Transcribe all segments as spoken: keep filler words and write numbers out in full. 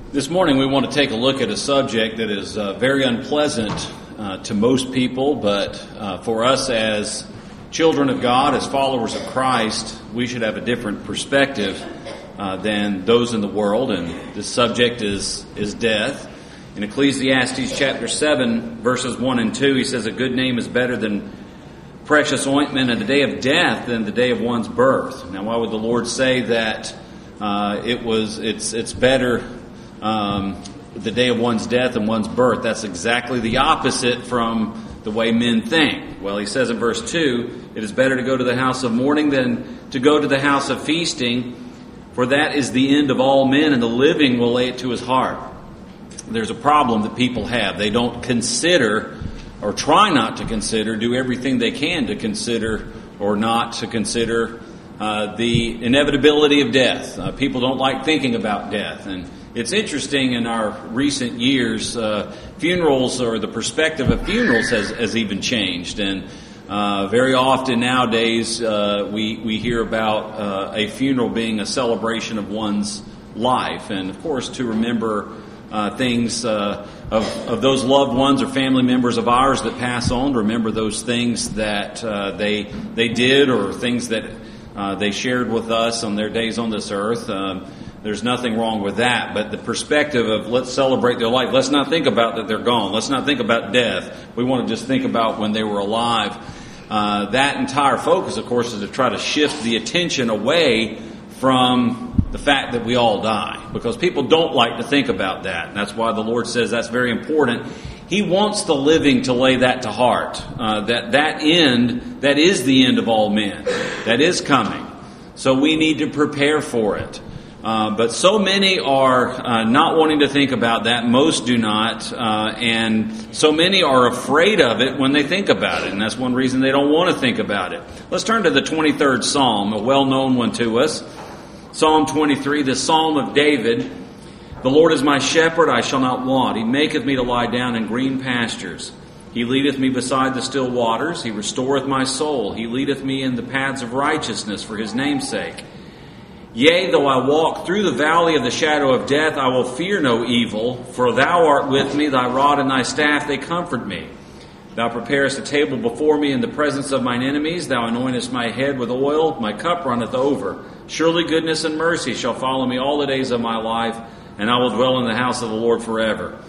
This morning we want to take a look at a subject that is uh, very unpleasant uh, to most people, but uh, for us as children of God, as followers of Christ, we should have a different perspective uh, than those in the world, and this subject is, is death. In Ecclesiastes chapter seven, verses one and two, he says, "A good name is better than precious ointment, and the day of death than the day of one's birth." Now, why would the Lord say that uh, it was it's it's better Um, the day of one's death and one's birth? That's exactly the opposite from the way men think. Well, he says in verse two, "It is better to go to the house of mourning than to go to the house of feasting, for that is the end of all men, and the living will lay it to his heart." There's a problem that people have. They don't consider, or try not to consider, do everything they can to consider or not to consider uh, the inevitability of death. Uh, people don't like thinking about death, and it's interesting in our recent years, uh, funerals or the perspective of funerals has, has even changed. And uh, very often nowadays uh, we, we hear about uh, a funeral being a celebration of one's life. And of course to remember uh, things uh, of, of those loved ones or family members of ours that pass on, to remember those things that uh, they, they did or things that uh, they shared with us on their days on this earth. Um, There's nothing wrong with that, but the perspective of let's celebrate their life. Let's not think about that they're gone. Let's not think about death. We want to just think about when they were alive. Uh, that entire focus, of course, is to try to shift the attention away from the fact that we all die, because people don't like to think about that. And that's why the Lord says that's very important. He wants the living to lay that to heart. Uh, that that end, that is the end of all men. That is coming. So we need to prepare for it. Uh, but so many are uh, not wanting to think about that. Most do not. Uh, and so many are afraid of it when they think about it. And that's one reason they don't want to think about it. Let's turn to the twenty-third Psalm, a well-known one to us. Psalm twenty-three, the Psalm of David. "The Lord is my shepherd, I shall not want. He maketh me to lie down in green pastures. He leadeth me beside the still waters. He restoreth my soul. He leadeth me in the paths of righteousness for his name's sake. Yea, though I walk through the valley of the shadow of death, I will fear no evil, for thou art with me, thy rod and thy staff, they comfort me. Thou preparest a table before me in the presence of mine enemies. Thou anointest my head with oil, my cup runneth over. Surely goodness and mercy shall follow me all the days of my life, and I will dwell in the house of the Lord forever."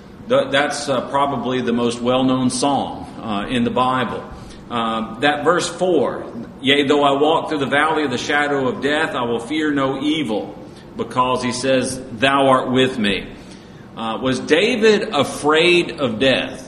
That's uh, probably the most well-known psalm uh, in the Bible. Uh, that verse four, "Yea, though I walk through the valley of the shadow of death, I will fear no evil," because he says, "Thou art with me." Uh, was David afraid of death?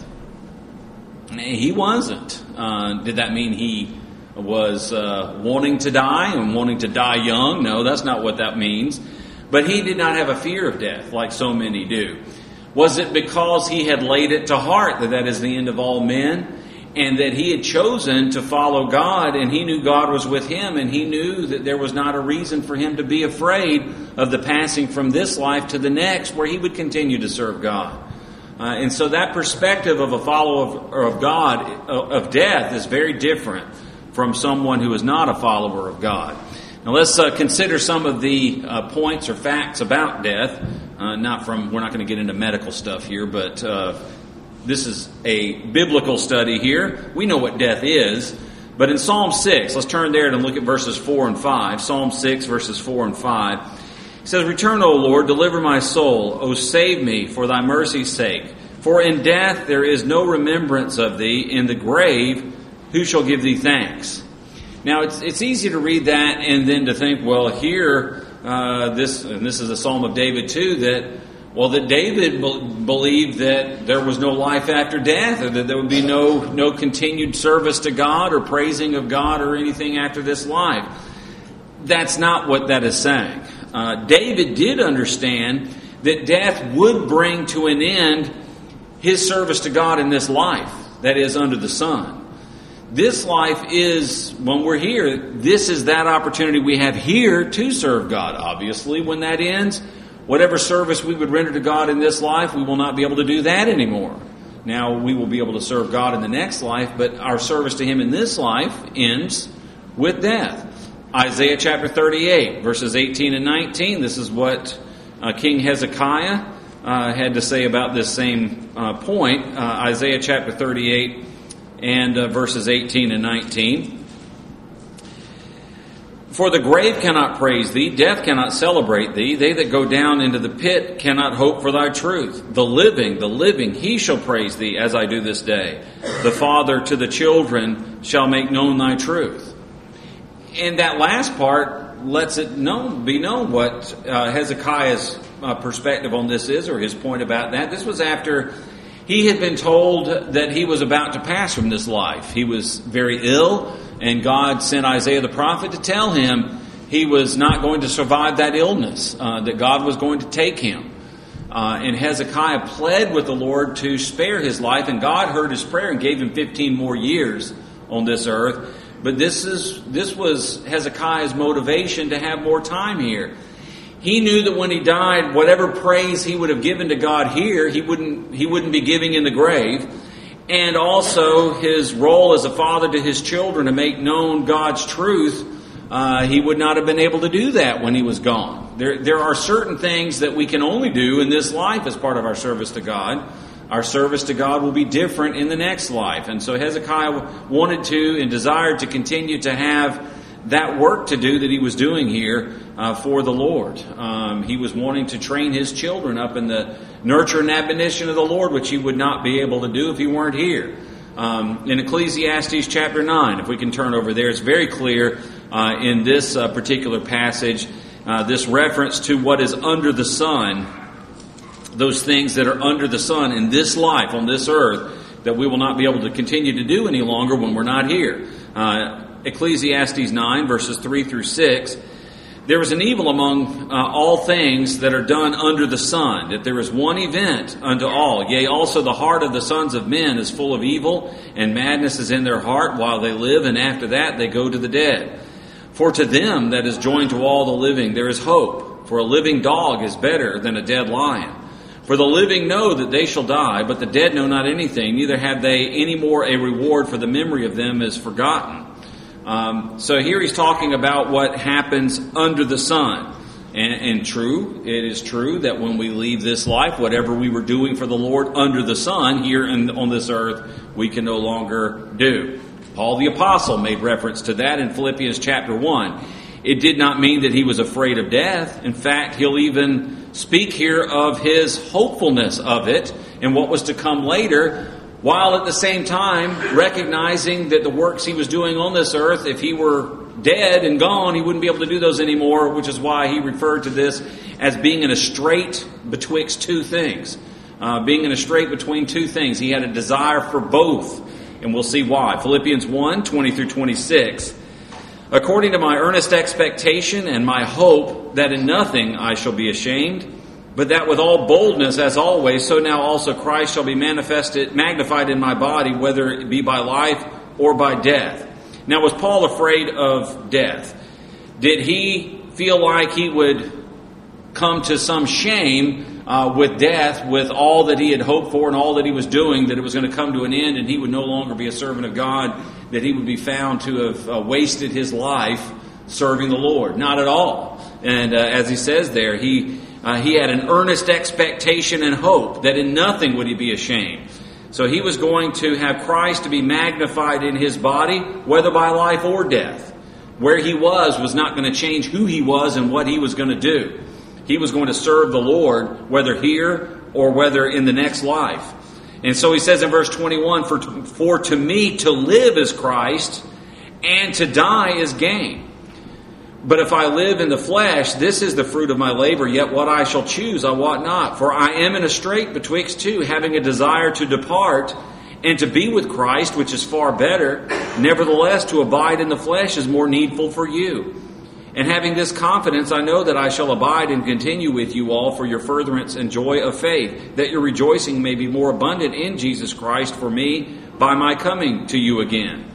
He wasn't. Uh, did that mean he was uh, wanting to die and wanting to die young? No, that's not what that means. But he did not have a fear of death like so many do. Was it because he had laid it to heart that that is the end of all men? And that he had chosen to follow God, and he knew God was with him, and he knew that there was not a reason for him to be afraid of the passing from this life to the next, where he would continue to serve God. Uh, and so that perspective of a follower of, of God, of death, is very different from someone who is not a follower of God. Now let's uh, consider some of the uh, points or facts about death. Uh, not from, we're not going to get into medical stuff here, but uh, this is a biblical study here. We know what death is. But in Psalm six, let's turn there and look at verses four and five. Psalm six, verses four and five. It says, "Return, O Lord, deliver my soul. O save me for thy mercy's sake. For in death there is no remembrance of thee. In the grave, who shall give thee thanks?" Now, it's it's easy to read that and then to think, well, here, uh, this, and this is a Psalm of David too, that Well, that David be- believed that there was no life after death, or that there would be no no continued service to God or praising of God or anything after this life. That's not what that is saying. Uh, David did understand that death would bring to an end his service to God in this life, that is, under the sun. This life is, when we're here, this is that opportunity we have here to serve God. Obviously, when that ends, whatever service we would render to God in this life, we will not be able to do that anymore. Now, we will be able to serve God in the next life, but our service to Him in this life ends with death. Isaiah chapter thirty-eight, verses eighteen and nineteen, this is what uh, King Hezekiah uh, had to say about this same uh, point. Uh, Isaiah chapter thirty-eight and uh, verses eighteen and nineteen. For the grave cannot praise thee, death cannot celebrate thee. They that go down into the pit cannot hope for thy truth. The living, the living, he shall praise thee as I do this day. The Father to the children shall make known thy truth. And that last part lets it known, be known what uh, Hezekiah's uh, perspective on this is, or his point about that. This was after he had been told that he was about to pass from this life. He was very ill, and God sent Isaiah the prophet to tell him he was not going to survive that illness, uh, that God was going to take him. Uh, and Hezekiah pled with the Lord to spare his life, and God heard his prayer and gave him fifteen more years on this earth. But this is this was Hezekiah's motivation to have more time here. He knew that when he died, whatever praise he would have given to God here, he wouldn't he wouldn't be giving in the grave. And also his role as a father to his children to make known God's truth, uh, he would not have been able to do that when he was gone. There, there are certain things that we can only do in this life as part of our service to God. Our service to God will be different in the next life. And so Hezekiah wanted to and desired to continue to have that work to do that he was doing here uh, for the Lord. Um, he was wanting to train his children up in the nurture and admonition of the Lord, which he would not be able to do if he weren't here. Um, in Ecclesiastes chapter nine, if we can turn over there, it's very clear uh, in this uh, particular passage, uh, this reference to what is under the sun, those things that are under the sun in this life, on this earth, that we will not be able to continue to do any longer when we're not here. Uh, Ecclesiastes nine, verses three through six. There is an evil among uh, all things that are done under the sun, that there is one event unto all. Yea, also the heart of the sons of men is full of evil, and madness is in their heart while they live, and after that they go to the dead. For to them that is joined to all the living there is hope. For a living dog is better than a dead lion. For the living know that they shall die, but the dead know not anything, neither have they any more a reward, for the memory of them is forgotten. Um, so here he's talking about what happens under the sun. And, and true, it is true that when we leave this life, whatever we were doing for the Lord under the sun here in, on this earth, we can no longer do. Paul the Apostle made reference to that in Philippians chapter one. It did not mean that he was afraid of death. In fact, he'll even speak here of his hopefulness of it and what was to come later, while at the same time recognizing that the works he was doing on this earth, if he were dead and gone, he wouldn't be able to do those anymore, which is why he referred to this as being in a strait betwixt two things. Uh, being in a strait between two things. He had a desire for both, and we'll see why. Philippians one, twenty through twenty-six. According to my earnest expectation and my hope that in nothing I shall be ashamed, but that with all boldness, as always, so now also Christ shall be manifested, magnified in my body, whether it be by life or by death. Now, was Paul afraid of death? Did he feel like he would come to some shame uh, with death, with all that he had hoped for and all that he was doing, that it was going to come to an end and he would no longer be a servant of God, that he would be found to have uh, wasted his life serving the Lord? Not at all. And uh, as he says there, he... Uh, he had an earnest expectation and hope that in nothing would he be ashamed. So he was going to have Christ to be magnified in his body, whether by life or death. Where he was was not going to change who he was and what he was going to do. He was going to serve the Lord, whether here or whether in the next life. And so he says in verse twenty-one, For to, for to me to live is Christ, and to die is gain. But if I live in the flesh, this is the fruit of my labor, yet what I shall choose I wot not. For I am in a strait betwixt two, having a desire to depart and to be with Christ, which is far better. Nevertheless, to abide in the flesh is more needful for you. And having this confidence, I know that I shall abide and continue with you all for your furtherance and joy of faith, that your rejoicing may be more abundant in Jesus Christ for me by my coming to you again.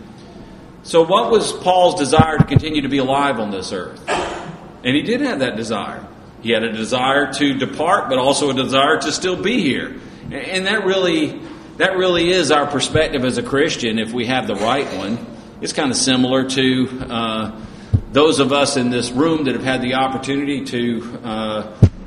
So what was Paul's desire to continue to be alive on this earth? And he did have that desire. He had a desire to depart, but also a desire to still be here. And that really, that really is our perspective as a Christian, if we have the right one. It's kind of similar to uh, those of us in this room that have had the opportunity to uh,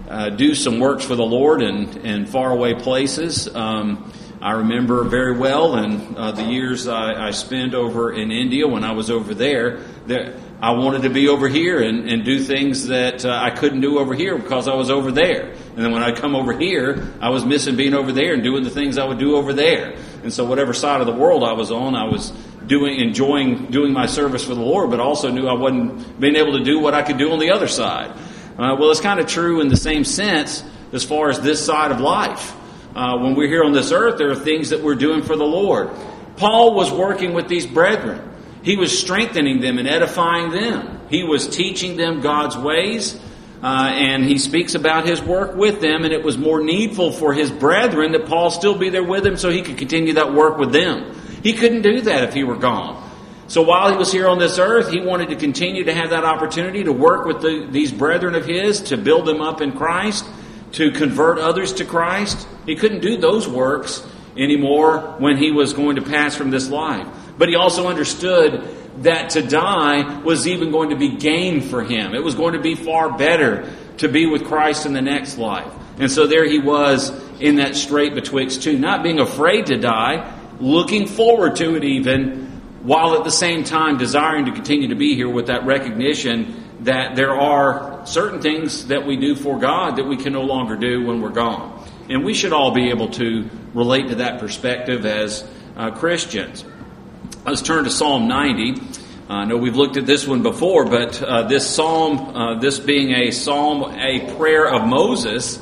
uh, do some works for the Lord in, in faraway places. Um, I remember very well in uh, the years I, I spent over in India when I was over there, that I wanted to be over here and, and do things that uh, I couldn't do over here because I was over there. And then when I come over here, I was missing being over there and doing the things I would do over there. And so whatever side of the world I was on, I was doing, enjoying doing my service for the Lord, but also knew I wasn't being able to do what I could do on the other side. Uh, well, it's kind of true in the same sense as far as this side of life. Uh, when we're here on this earth, there are things that we're doing for the Lord. Paul was working with these brethren. He was strengthening them and edifying them. He was teaching them God's ways, uh, and he speaks about his work with them, and it was more needful for his brethren that Paul still be there with him so he could continue that work with them. He couldn't do that if he were gone. So while he was here on this earth, he wanted to continue to have that opportunity to work with the, these brethren of his, to build them up in Christ, to convert others to Christ. He couldn't do those works anymore when he was going to pass from this life. But he also understood that to die was even going to be gain for him. It was going to be far better to be with Christ in the next life. And so there he was in that strait betwixt two, not being afraid to die, looking forward to it even, while at the same time desiring to continue to be here with that recognition that there are certain things that we do for God that we can no longer do when we're gone. And we should all be able to relate to that perspective as uh, Christians. Let's turn to Psalm ninety. Uh, I know we've looked at this one before, but uh, this psalm, uh, this being a psalm, a prayer of Moses,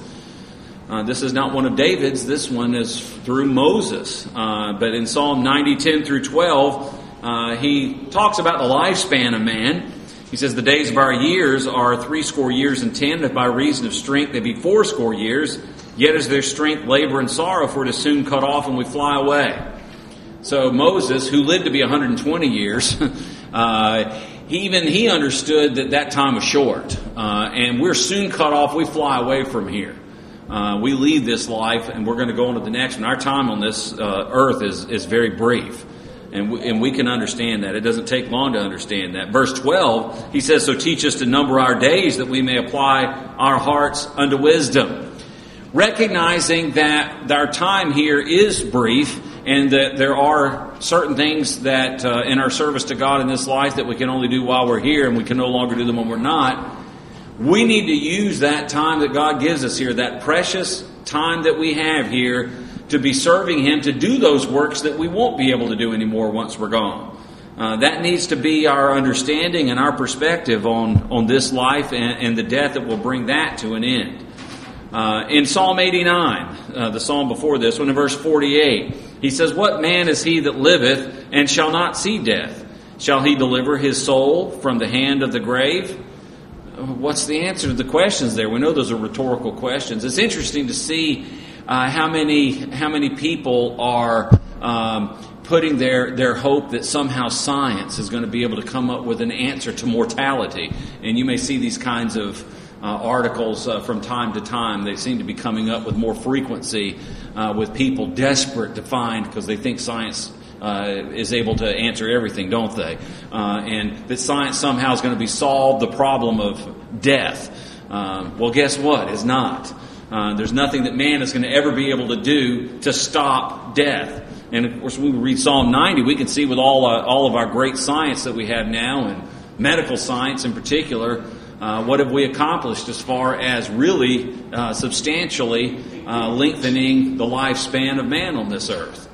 uh, this is not one of David's. This one is through Moses. Uh, but in Psalm ninety, ten through twelve, uh, he talks about the lifespan of man. He says, the days of our years are threescore years and ten, if by reason of strength they be fourscore years. Yet is their strength labor and sorrow, for it is soon cut off and we fly away. So Moses, who lived to be one hundred twenty years, uh, he, even he understood that that time was short. Uh, and we're soon cut off. We fly away from here. Uh, we leave this life and we're going to go on to the next one. Our time on this uh, earth is, is very brief. And we, and we can understand that. It doesn't take long to understand that. Verse twelve, he says, so teach us to number our days that we may apply our hearts unto wisdom. Recognizing that our time here is brief, and that there are certain things that uh, in our service to God in this life that we can only do while we're here, and we can no longer do them when we're not. We need to use that time that God gives us here, that precious time that we have here, to be serving Him, to do those works that we won't be able to do anymore once we're gone. Uh, that needs to be our understanding and our perspective on, on this life and, and the death that will bring that to an end. Uh, in Psalm eighty-nine, uh, the psalm before this one, in verse forty-eight, he says, what man is he that liveth and shall not see death? Shall he deliver his soul from the hand of the grave? What's the answer to the questions there? We know those are rhetorical questions. It's interesting to see uh, how many how many people are um, putting their, their hope that somehow science is going to be able to come up with an answer to mortality. And you may see these kinds of Uh, articles uh, from time to time. They seem to be coming up with more frequency uh, with people desperate to find, because they think science uh, is able to answer everything, don't they? Uh, and that science somehow is going to be solved the problem of death. Um, well, guess what? It's not. Uh, there's nothing that man is going to ever be able to do to stop death. And of course, when we read Psalm ninety, we can see with all uh, all of our great science that we have now, and medical science in particular, Uh, what have we accomplished as far as really uh, substantially uh, lengthening the lifespan of man on this earth?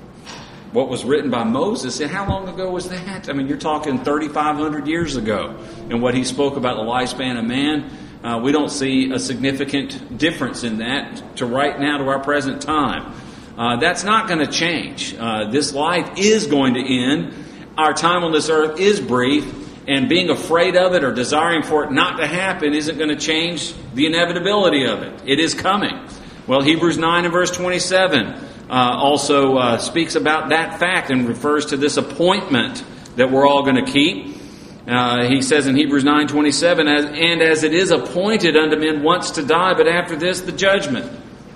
What was written by Moses, and how long ago was that? I mean, you're talking thirty-five hundred years ago. And what he spoke about the lifespan of man, uh, we don't see a significant difference in that to right now, to our present time. Uh, that's not going to change. Uh, this life is going to end. Our time on this earth is brief. And being afraid of it or desiring for it not to happen isn't going to change the inevitability of it. It is coming. Well, Hebrews nine and verse twenty-seven uh, also uh, speaks about that fact and refers to this appointment that we're all going to keep. Uh, he says in Hebrews nine twenty-seven, and as it is appointed unto men once to die, but after this the judgment.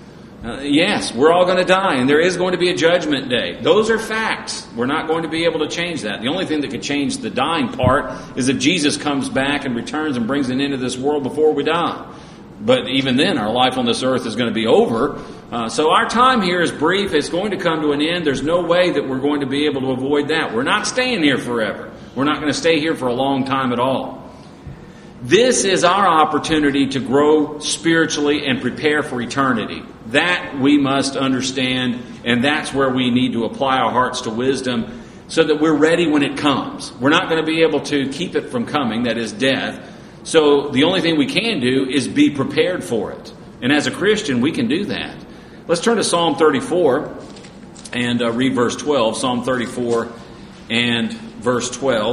Uh, yes, we're all going to die, and there is going to be a judgment day. Those are facts. We're not going to be able to change that. The only thing that could change the dying part is if Jesus comes back and returns and brings an end to this world before we die. But even then, our life on this earth is going to be over. Uh, so our time here is brief. It's going to come to an end. There's no way that we're going to be able to avoid that. We're not staying here forever. We're not going to stay here for a long time at all. This is our opportunity to grow spiritually and prepare for eternity. That we must understand, and that's where we need to apply our hearts to wisdom so that we're ready when it comes. We're not going to be able to keep it from coming, that is death. So the only thing we can do is be prepared for it. And as a Christian, we can do that. Let's turn to Psalm thirty-four and uh, read verse twelve. Psalm thirty-four and verse twelve.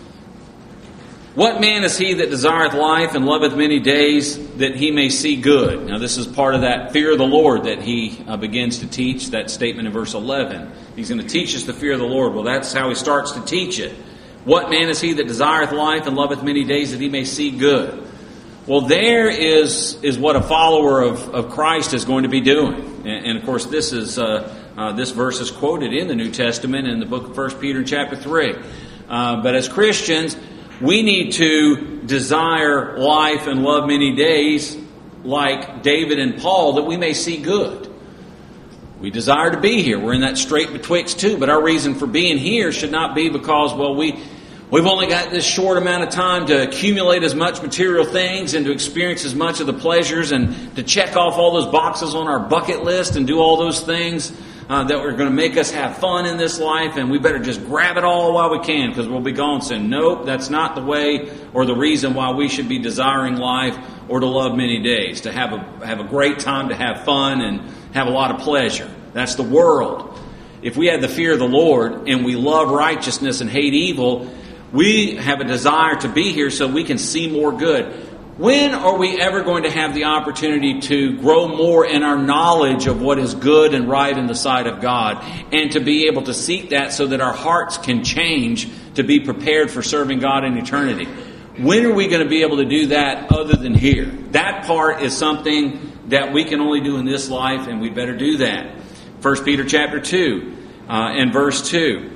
What man is he that desireth life and loveth many days, that he may see good? Now this is part of that fear of the Lord that he uh, begins to teach, that statement in verse eleven. He's going to teach us the fear of the Lord. Well, that's how he starts to teach it. What man is he that desireth life and loveth many days, that he may see good? Well, there is is what a follower of, of Christ is going to be doing. And, and of course, this is uh, uh, this verse is quoted in the New Testament in the book of First Peter chapter three. Uh, but as Christians, we need to desire life and love many days like David and Paul, that we may see good. We desire to be here. We're in that strait betwixt two. But our reason for being here should not be because, well, we... We've only got this short amount of time to accumulate as much material things and to experience as much of the pleasures and to check off all those boxes on our bucket list and do all those things uh, that are going to make us have fun in this life, and we better just grab it all while we can because we'll be gone soon. Nope, that's not the way or the reason why we should be desiring life or to love many days, to have a have a great time, to have fun and have a lot of pleasure. That's the world. If we had the fear of the Lord and we love righteousness and hate evil, we have a desire to be here so we can see more good. When are we ever going to have the opportunity to grow more in our knowledge of what is good and right in the sight of God, and to be able to seek that so that our hearts can change to be prepared for serving God in eternity? When are we going to be able to do that other than here? That part is something that we can only do in this life, and we better do that. First Peter chapter two uh, and verse two.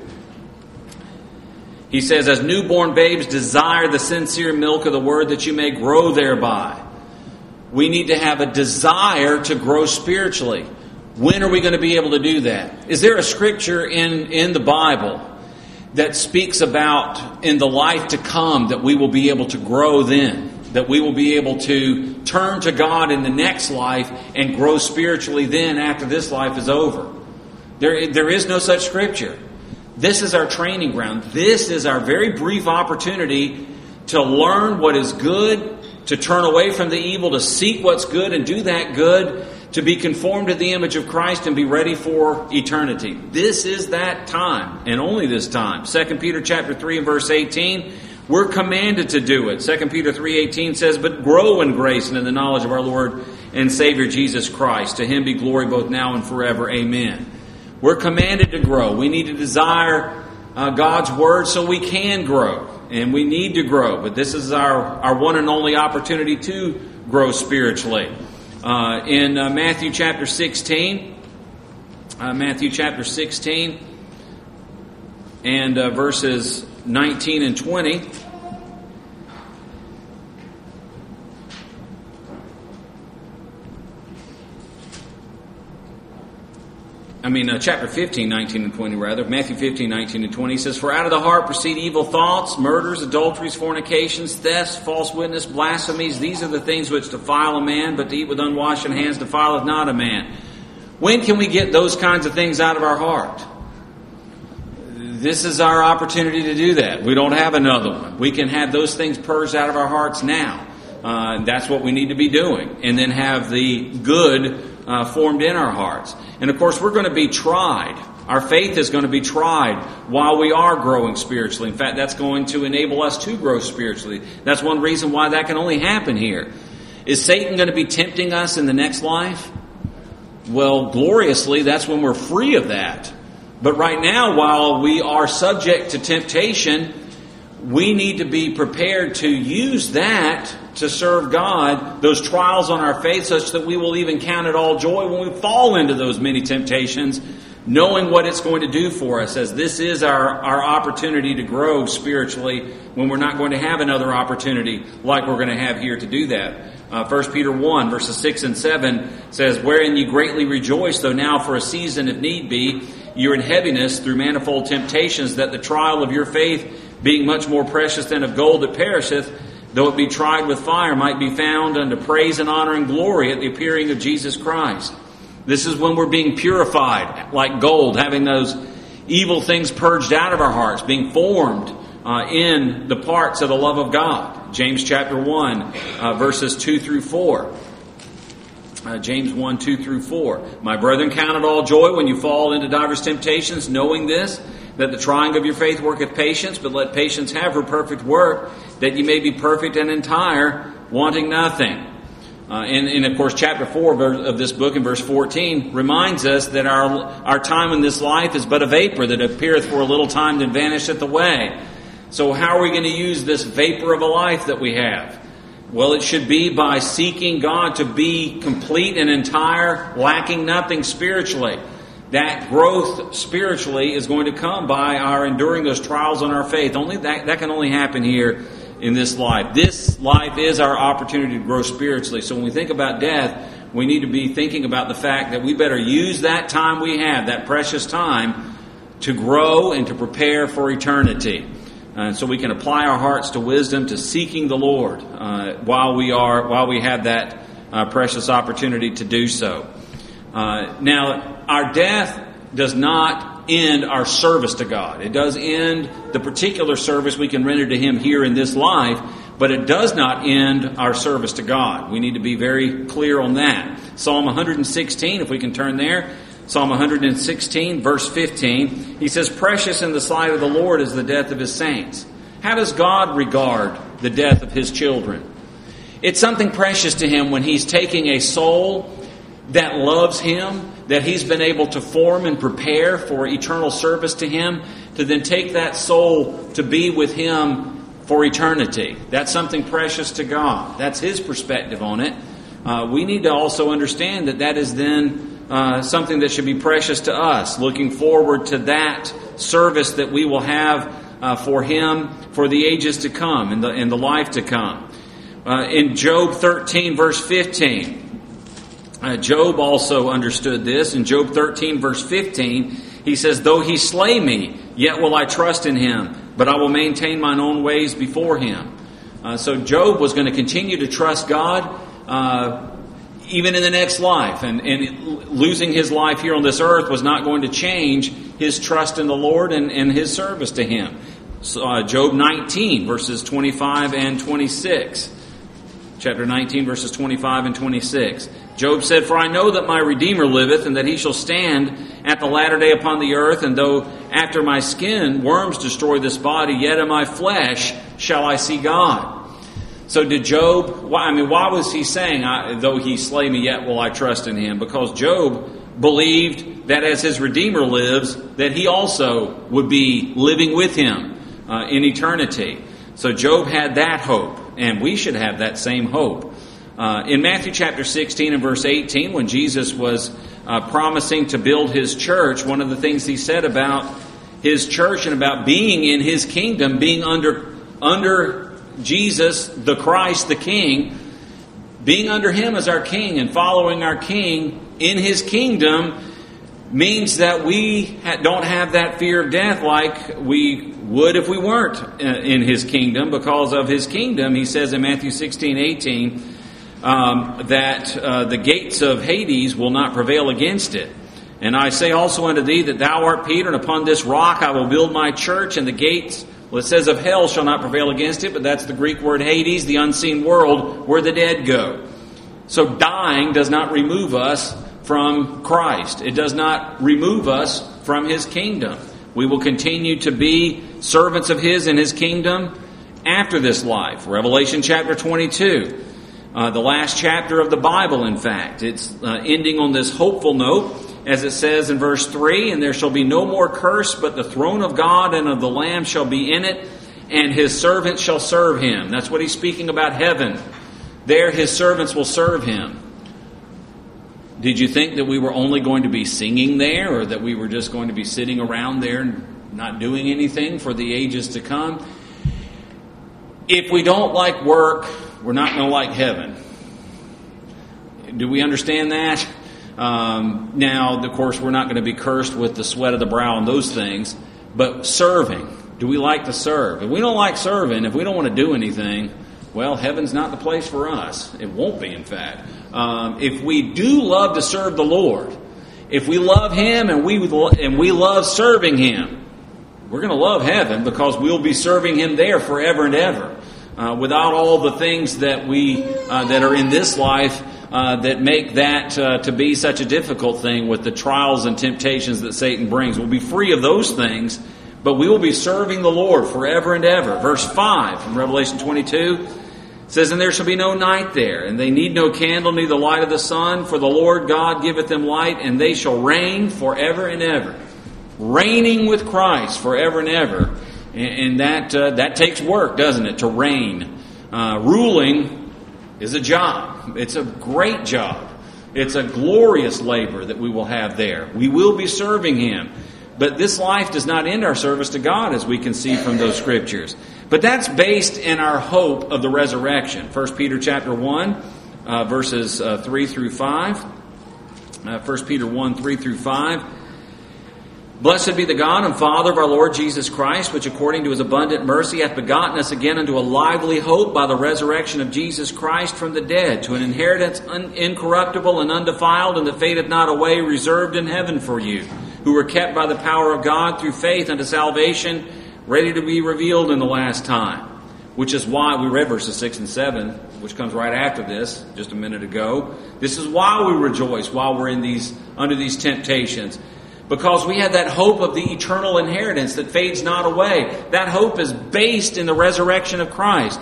He says, as newborn babes desire the sincere milk of the word, that you may grow thereby. We need to have a desire to grow spiritually. When are we going to be able to do that? Is there a scripture in, in the Bible that speaks about in the life to come that we will be able to grow then? That we will be able to turn to God in the next life and grow spiritually then after this life is over? There, there is no such scripture. This is our training ground. This is our very brief opportunity to learn what is good, to turn away from the evil, to seek what's good and do that good, to be conformed to the image of Christ and be ready for eternity. This is that time, and only this time. Second Peter chapter three and verse eighteen, we're commanded to do it. Second Peter three eighteen says, but grow in grace and in the knowledge of our Lord and Savior Jesus Christ. To him be glory both now and forever. Amen. We're commanded to grow. We need to desire uh, God's Word so we can grow. And we need to grow. But this is our, our one and only opportunity to grow spiritually. Uh, in uh, Matthew chapter sixteen, uh, Matthew chapter sixteen and uh, verses nineteen and twenty. I mean, uh, chapter fifteen, nineteen and twenty, rather. Matthew fifteen, nineteen and twenty says, for out of the heart proceed evil thoughts, murders, adulteries, fornications, thefts, false witness, blasphemies. These are the things which defile a man, but to eat with unwashed hands defileth not a man. When can we get those kinds of things out of our heart? This is our opportunity to do that. We don't have another one. We can have those things purged out of our hearts now. Uh, that's what we need to be doing. And then have the good uh, formed in our hearts. And of course, we're going to be tried. Our faith is going to be tried while we are growing spiritually. In fact, that's going to enable us to grow spiritually. That's one reason why that can only happen here. Is Satan going to be tempting us in the next life? Well, gloriously, that's when we're free of that. But right now, while we are subject to temptation, we need to be prepared to use that to serve God, those trials on our faith, such that we will even count it all joy when we fall into those many temptations, knowing what it's going to do for us, as this is our, our opportunity to grow spiritually when we're not going to have another opportunity like we're going to have here to do that. Uh, First Peter one, verses six and seven says, "Wherein ye greatly rejoice, though now for a season, if need be, you're in heaviness through manifold temptations, that the trial of your faith, being much more precious than of gold that perisheth, though it be tried with fire, might be found unto praise and honor and glory at the appearing of Jesus Christ." This is when we're being purified like gold, having those evil things purged out of our hearts, being formed uh, in the parts of the love of God. James chapter one, uh, verses two through four. Uh, James one, two through four. "My brethren, count it all joy when you fall into divers temptations, knowing this, that the trying of your faith worketh patience, but let patience have her perfect work, that ye may be perfect and entire, wanting nothing." Uh, and, and of course, chapter four of this book in verse fourteen reminds us that our, our time in this life is but a vapor that appeareth for a little time, then vanisheth away. So how are we going to use this vapor of a life that we have? Well, it should be by seeking God to be complete and entire, lacking nothing spiritually. That growth spiritually is going to come by our enduring those trials on our faith. Only that, that can only happen here in this life. This life is our opportunity to grow spiritually. So when we think about death, we need to be thinking about the fact that we better use that time we have, that precious time, to grow and to prepare for eternity. Uh, so we can apply our hearts to wisdom, to seeking the Lord uh, while we are while we have that uh, precious opportunity to do so. Uh, now, our death does not end our service to God. It does end the particular service we can render to Him here in this life, but it does not end our service to God. We need to be very clear on that. Psalm one sixteen, if we can turn there. Psalm one sixteen, verse fifteen, he says, "Precious in the sight of the Lord is the death of His saints." How does God regard the death of His children? It's something precious to Him when He's taking a soul that loves Him, that He's been able to form and prepare for eternal service to Him, to then take that soul to be with Him for eternity. That's something precious to God. That's His perspective on it. Uh, we need to also understand that that is then Uh, something that should be precious to us, looking forward to that service that we will have uh, for Him for the ages to come and the, and the life to come. Uh, in Job thirteen, verse fifteen, uh, Job also understood this. In Job thirteen, verse fifteen, he says, "Though He slay me, yet will I trust in Him, but I will maintain mine own ways before Him." Uh, so Job was going to continue to trust God uh even in the next life. And, and losing his life here on this earth was not going to change his trust in the Lord and, and his service to Him. So, uh, Job nineteen, verses twenty-five and twenty-six. Chapter nineteen, verses twenty-five and twenty-six. Job said, "For I know that my Redeemer liveth, and that He shall stand at the latter day upon the earth. And though after my skin worms destroy this body, yet in my flesh shall I see God." So did Job, I mean, why was he saying, I, though He slay me, yet will I trust in Him? Because Job believed that as his Redeemer lives, that He also would be living with Him uh, in eternity. So Job had that hope, and we should have that same hope. Uh, in Matthew chapter sixteen and verse eighteen, when Jesus was uh, promising to build His church, one of the things He said about His church and about being in His kingdom, being under under Jesus, the Christ, the King, being under Him as our King and following our King in His kingdom means that we don't have that fear of death like we would if we weren't in His kingdom. Because of His kingdom, He says in Matthew sixteen, eighteen, um, that uh, the gates of Hades will not prevail against it. "And I say also unto thee that thou art Peter, and upon this rock I will build my church, and the gates," well, it says, "of hell shall not prevail against it," but that's the Greek word Hades, the unseen world, where the dead go. So dying does not remove us from Christ. It does not remove us from His kingdom. We will continue to be servants of His in His kingdom after this life. Revelation chapter twenty-two, uh, the last chapter of the Bible, in fact. It's uh, ending on this hopeful note. As it says in verse three, "And there shall be no more curse, but the throne of God and of the Lamb shall be in it, and His servants shall serve Him." That's what he's speaking about heaven. There His servants will serve Him. Did you think that we were only going to be singing there, or that we were just going to be sitting around there and not doing anything for the ages to come? If we don't like work, we're not going to like heaven. Do we understand that? Um, now, of course, we're not going to be cursed with the sweat of the brow and those things, but serving. Do we like to serve? If we don't like serving, if we don't want to do anything, well, heaven's not the place for us. It won't be, in fact. Um, if we do love to serve the Lord, if we love Him and we and we love serving Him, we're going to love heaven because we'll be serving Him there forever and ever. Uh, without all the things that we uh, that are in this life uh, that make that uh, to be such a difficult thing with the trials and temptations that Satan brings. We'll be free of those things, but we will be serving the Lord forever and ever. Verse five from Revelation twenty-two says, "And there shall be no night there, and they need no candle, neither light of the sun, for the Lord God giveth them light, and they shall reign forever and ever." Reigning with Christ forever and ever. And that uh, that takes work, doesn't it, to reign. Uh, ruling is a job. It's a great job. It's a glorious labor that we will have there. We will be serving Him. But this life does not end our service to God, as we can see from those scriptures. But that's based in our hope of the resurrection. First Peter chapter one, uh, verses uh, three through five. Uh, First Peter one, three through five. "Blessed be the God and Father of our Lord Jesus Christ, which according to His abundant mercy hath begotten us again unto a lively hope by the resurrection of Jesus Christ from the dead, to an inheritance un- incorruptible and undefiled, and that fadeth not away, reserved in heaven for you, who were kept by the power of God through faith unto salvation, ready to be revealed in the last time." Which is why we read verses six and seven, which comes right after this, just a minute ago. This is why we rejoice while we're in these under these temptations. Because we have that hope of the eternal inheritance that fades not away. That hope is based in the resurrection of Christ.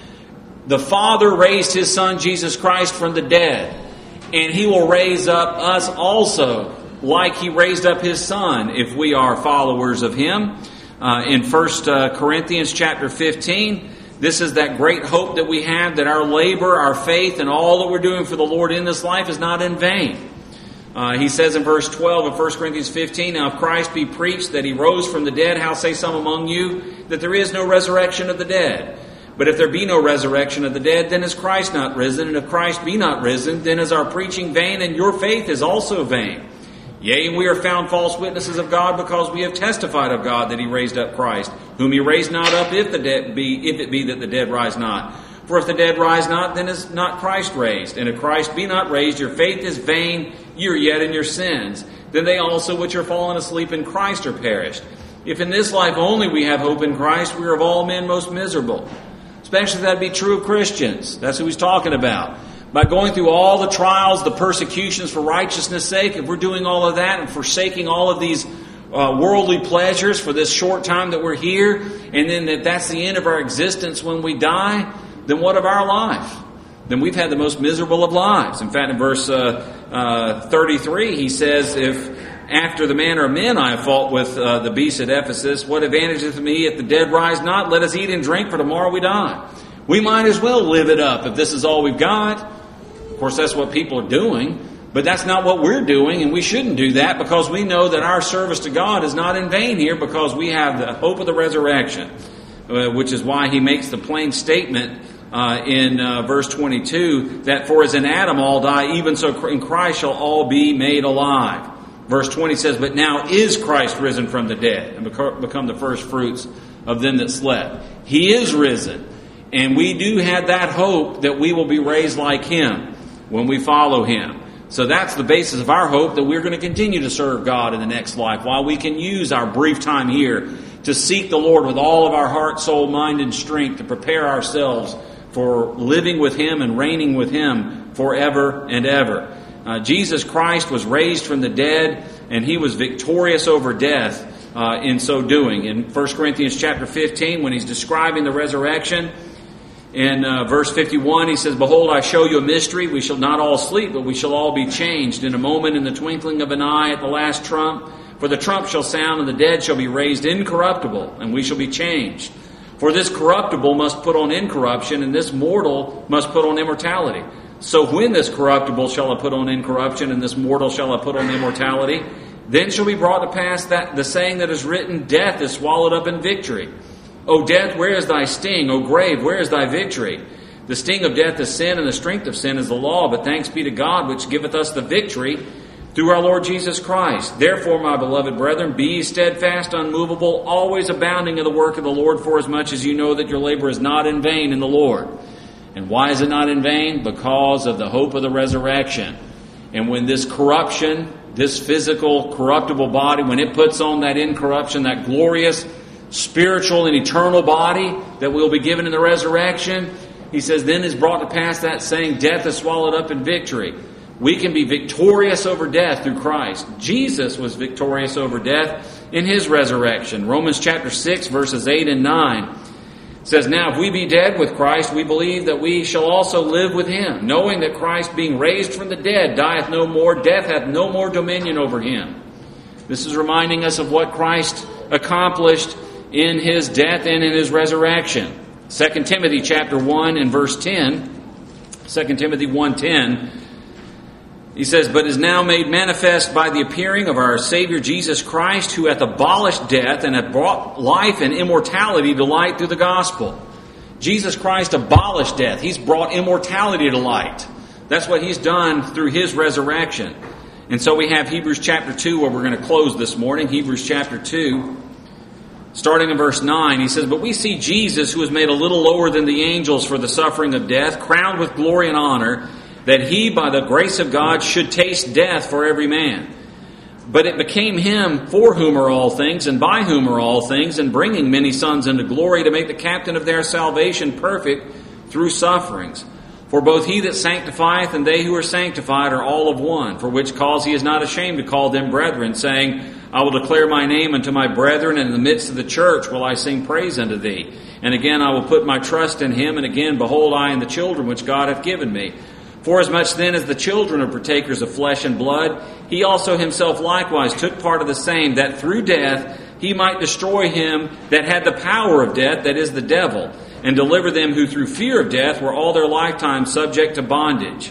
The Father raised His Son, Jesus Christ, from the dead. And He will raise up us also, like He raised up His Son, if we are followers of Him. Uh, in First Corinthians chapter fifteen, this is that great hope that we have, that our labor, our faith, and all that we're doing for the Lord in this life is not in vain. Uh, he says in verse twelve of First Corinthians fifteen, "Now if Christ be preached that He rose from the dead, how say some among you that there is no resurrection of the dead? But if there be no resurrection of the dead, then is Christ not risen? And if Christ be not risen, then is our preaching vain, and your faith is also vain. Yea, and we are found false witnesses of God, because we have testified of God that He raised up Christ, whom He raised not up, if the dead be, if it be that the dead rise not. For if the dead rise not, then is not Christ raised. And if Christ be not raised, your faith is vain, you are yet in your sins. Then they also which are fallen asleep in Christ are perished. If in this life only we have hope in Christ, we are of all men most miserable." Especially if that be true of Christians. That's who he's talking about. By going through all the trials, the persecutions for righteousness' sake, if we're doing all of that and forsaking all of these uh, worldly pleasures for this short time that we're here, and then that that's the end of our existence when we die, then what of our life? Then we've had the most miserable of lives. In fact, in verse uh, uh, thirty-three, he says, "If after the manner of men I have fought with uh, the beasts at Ephesus, what advantageth me if the dead rise not? Let us eat and drink, for tomorrow we die." We might as well live it up if this is all we've got. Of course, that's what people are doing, but that's not what we're doing, and we shouldn't do that, because we know that our service to God is not in vain here, because we have the hope of the resurrection, uh, which is why he makes the plain statement Uh, in uh, verse twenty-two, that for as in Adam all die, even so in Christ shall all be made alive. Verse twenty says, "But now is Christ risen from the dead, and become the first fruits of them that slept." He is risen, and we do have that hope that we will be raised like Him when we follow Him. So that's the basis of our hope, that we're going to continue to serve God in the next life, while we can use our brief time here to seek the Lord with all of our heart, soul, mind, and strength, to prepare ourselves for living with Him and reigning with Him forever and ever. Uh, Jesus Christ was raised from the dead, and He was victorious over death uh, in so doing. In First Corinthians chapter fifteen, when he's describing the resurrection, in uh, verse fifty-one, he says, "Behold, I show you a mystery. We shall not all sleep, but we shall all be changed in a moment, in the twinkling of an eye, at the last trump. For the trump shall sound, and the dead shall be raised incorruptible, and we shall be changed. For this corruptible must put on incorruption, and this mortal must put on immortality. So when this corruptible shall have put on incorruption, and this mortal shall have put on immortality, then shall be brought to pass that the saying that is written, Death is swallowed up in victory. O death, where is thy sting? O grave, where is thy victory? The sting of death is sin, and the strength of sin is the law. But thanks be to God, which giveth us the victory through our Lord Jesus Christ. Therefore, my beloved brethren, be ye steadfast, unmovable, always abounding in the work of the Lord, forasmuch as you know that your labor is not in vain in the Lord. And why is it not in vain? Because of the hope of the resurrection. And when this corruption, this physical, corruptible body, when it puts on that incorruption, that glorious, spiritual, and eternal body that will be given in the resurrection, he says, then is brought to pass that saying, death is swallowed up in victory. We can be victorious over death through Christ. Jesus was victorious over death in His resurrection. Romans chapter six, verses eight and nine says, now if we be dead with Christ, we believe that we shall also live with Him, knowing that Christ, being raised from the dead, dieth no more, death hath no more dominion over Him. This is reminding us of what Christ accomplished in His death and in His resurrection. Second Timothy chapter one and verse ten, Second Timothy one ten, he says, but is now made manifest by the appearing of our Savior Jesus Christ, who hath abolished death and hath brought life and immortality to light through the gospel. Jesus Christ abolished death. He's brought immortality to light. That's what He's done through His resurrection. And so we have Hebrews chapter two, where we're going to close this morning. Hebrews chapter two, starting in verse nine, he says, but we see Jesus, who was made a little lower than the angels for the suffering of death, crowned with glory and honor, that He, by the grace of God, should taste death for every man. But it became Him for whom are all things, and by whom are all things, and bringing many sons into glory, to make the captain of their salvation perfect through sufferings. For both He that sanctifieth and they who are sanctified are all of one, for which cause He is not ashamed to call them brethren, saying, I will declare my name unto my brethren, and in the midst of the church will I sing praise unto Thee. And again I will put my trust in Him, and again, behold, I and the children which God hath given me. Forasmuch then as the children are partakers of flesh and blood, He also Himself likewise took part of the same, that through death He might destroy him that had the power of death, that is, the devil, and deliver them who through fear of death were all their lifetime subject to bondage.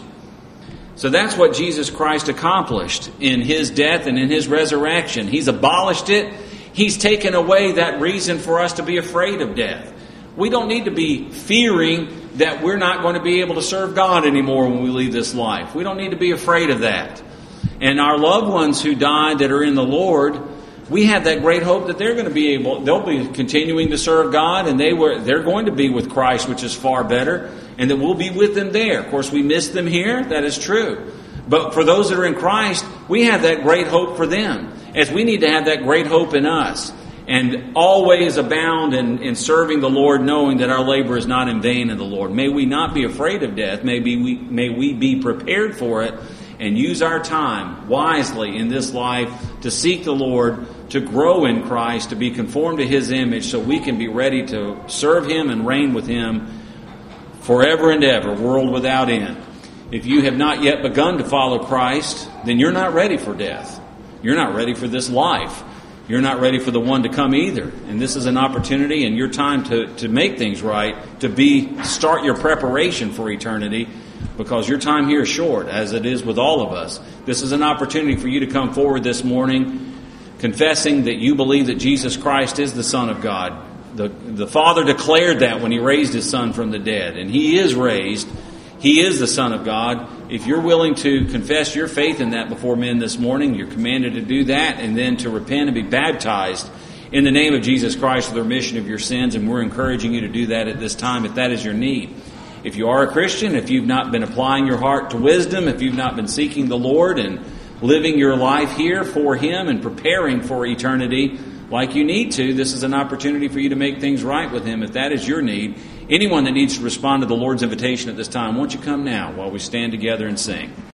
So that's what Jesus Christ accomplished in His death and in His resurrection. He's abolished it. He's taken away that reason for us to be afraid of death. We don't need to be fearing that we're not going to be able to serve God anymore when we leave this life. We don't need to be afraid of that. And our loved ones who died that are in the Lord, we have that great hope that they're going to be able, they'll be continuing to serve God, and they were, they're going to be with Christ, which is far better, and that we'll be with them there. Of course, we miss them here. That is true. But for those that are in Christ, we have that great hope for them, as we need to have that great hope in us. And always abound in, in serving the Lord, knowing that our labor is not in vain in the Lord. May we not be afraid of death. May we, may we be prepared for it and use our time wisely in this life to seek the Lord, to grow in Christ, to be conformed to His image, so we can be ready to serve Him and reign with Him forever and ever, world without end. If you have not yet begun to follow Christ, then you're not ready for death. You're not ready for this life. You're not ready for the one to come either. And this is an opportunity and your time to, to make things right, to be start your preparation for eternity, because your time here is short, as it is with all of us. This is an opportunity for you to come forward this morning, confessing that you believe that Jesus Christ is the Son of God. The, the Father declared that when He raised His Son from the dead. And He is raised. He is the Son of God. If you're willing to confess your faith in that before men this morning, you're commanded to do that, and then to repent and be baptized in the name of Jesus Christ for the remission of your sins. And we're encouraging you to do that at this time if that is your need. If you are a Christian, if you've not been applying your heart to wisdom, if you've not been seeking the Lord and living your life here for Him and preparing for eternity like you need to, this is an opportunity for you to make things right with Him if that is your need. Anyone that needs to respond to the Lord's invitation at this time, won't you come now while we stand together and sing?